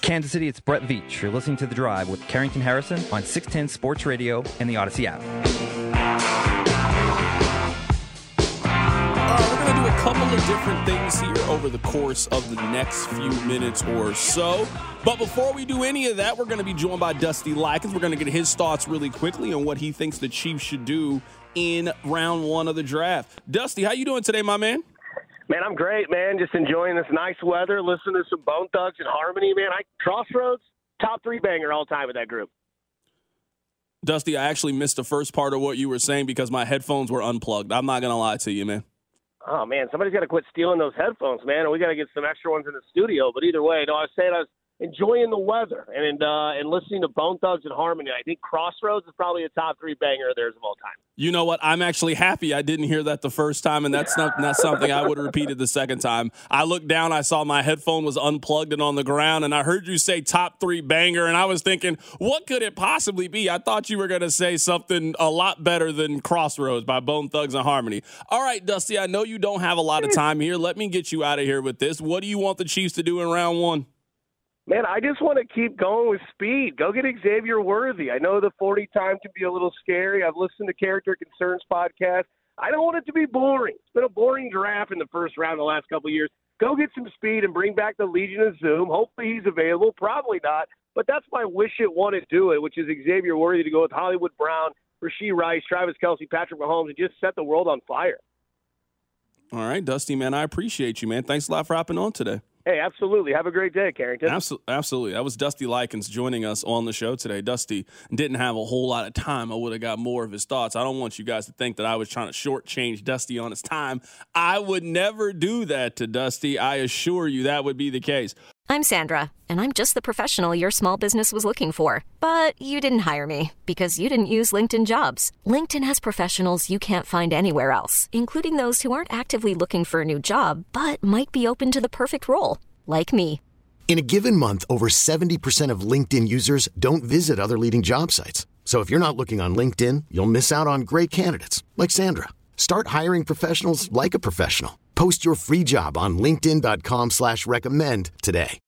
Kansas City, it's Brett Veach. You're listening to The Drive with Carrington Harrison on 610 Sports Radio and the Odyssey app. We're going to do a couple of different things here over the course of the next few minutes or so. But before we do any of that, we're going to be joined by Dusty Likens. We're going to get his thoughts really quickly on what he thinks the Chiefs should do in round one of the draft. Dusty, how you doing today, my man? Man, I'm great, man. Just enjoying this nice weather, listening to some Bone Thugs and Harmony, man. Crossroads, top 3 banger all time with that group. Dusty, I actually missed the first part of what you were saying because my headphones were unplugged. I'm not going to lie to you, man. Oh, man, somebody's got to quit stealing those headphones, man, and we got to get some extra ones in the studio. But either way, no, I was saying I was enjoying the weather and listening to Bone Thugs and Harmony. I think Crossroads is probably a top 3 banger of theirs of all time. You know what? I'm actually happy I didn't hear that the first time, and that's not something I would have repeated the second time. I looked down, I saw my headphone was unplugged and on the ground, and I heard you say top 3 banger, and I was thinking, what could it possibly be? I thought you were going to say something a lot better than Crossroads by Bone Thugs and Harmony. All right, Dusty, I know you don't have a lot of time here. Let me get you out of here with this. What do you want the Chiefs to do in round one? Man, I just want to keep going with speed. Go get Xavier Worthy. I know the 40 time can be a little scary. I've listened to Character Concerns podcast. I don't want it to be boring. It's been a boring draft in the first round the last couple of years. Go get some speed and bring back the Legion of Zoom. Hopefully he's available. Probably not. But that's my wish it, want it, do it, which is Xavier Worthy to go with Hollywood Brown, Rashee Rice, Travis Kelce, Patrick Mahomes, and just set the world on fire. All right, Dusty, man, I appreciate you, man. Thanks a lot for hopping on today. Hey, absolutely. Have a great day, Carrington. Absolutely. That was Dusty Likens joining us on the show today. Dusty didn't have a whole lot of time. I would have got more of his thoughts. I don't want you guys to think that I was trying to shortchange Dusty on his time. I would never do that to Dusty. I assure you that would be the case. I'm Sandra, and I'm just the professional your small business was looking for. But you didn't hire me because you didn't use LinkedIn Jobs. LinkedIn has professionals you can't find anywhere else, including those who aren't actively looking for a new job, but might be open to the perfect role, like me. In a given month, over 70% of LinkedIn users don't visit other leading job sites. So if you're not looking on LinkedIn, you'll miss out on great candidates like Sandra. Start hiring professionals like a professional. Post your free job on linkedin.com/recommend today.